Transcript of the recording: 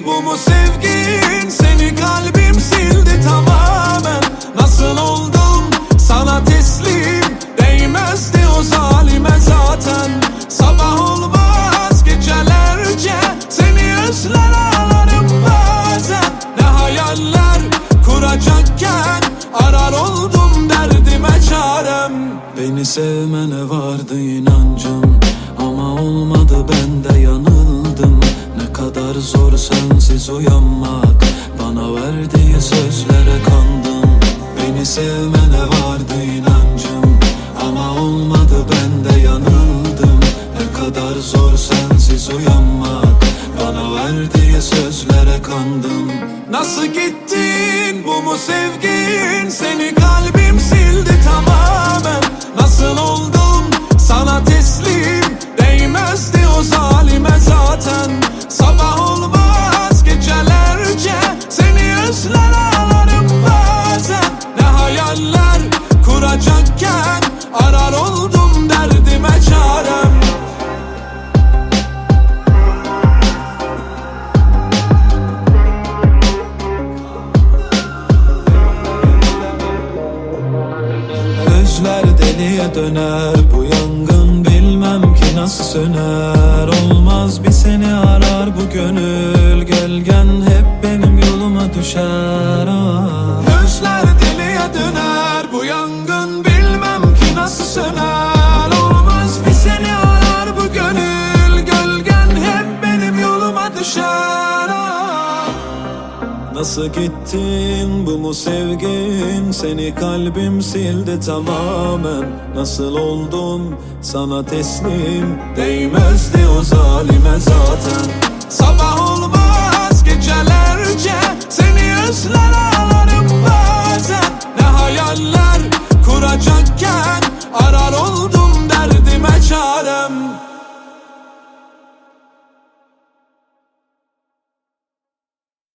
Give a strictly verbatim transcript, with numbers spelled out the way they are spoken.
Bu mu sevgin? Seni kalbim sildi tamamen. Nasıl oldum sana teslim? Değmezdi o zalime zaten. Sabah olmaz gecelerce seni özler ağlarım bazen. Ne hayaller kuracakken arar oldum derdime çarem. Beni sevmene vardı inancım ama olmadı, ben de yanıldım. Ne kadar zor sensiz uyanmak, bana verdiği sözlere kandım. Beni sevmene vardı inancım ama olmadı, ben de yanıldım. Ne kadar zor sensiz uyanmak, bana verdiği sözlere kandım. Nasıl gittin? Bu mu sevgin? Seni kalbim sildi tamamen. Nasıl oldum sana teslim? Değmezdi o zalime zaten. Sabah olmaz gecelerce seni özler ağlarım bazen. Ne hayaller kuracakken arar oldum derdime çarem. Gözler deliye döner, bu yangın bilmem ki nasıl söner. Olmaz bir seni arar bu gönül, gölgen hep benim yoluma düşer. Ah. Gözler deliye döner, bu yangın bilmem ki nasıl söner. Olmaz bir seni arar bu gönül, gölgen hep benim yoluma düşer. Ah. Nasıl gittin? Bu mu sevgin? Seni kalbim sildi tamamen. Nasıl oldum sana teslim? Değmezdi o zalime zaten. Sabah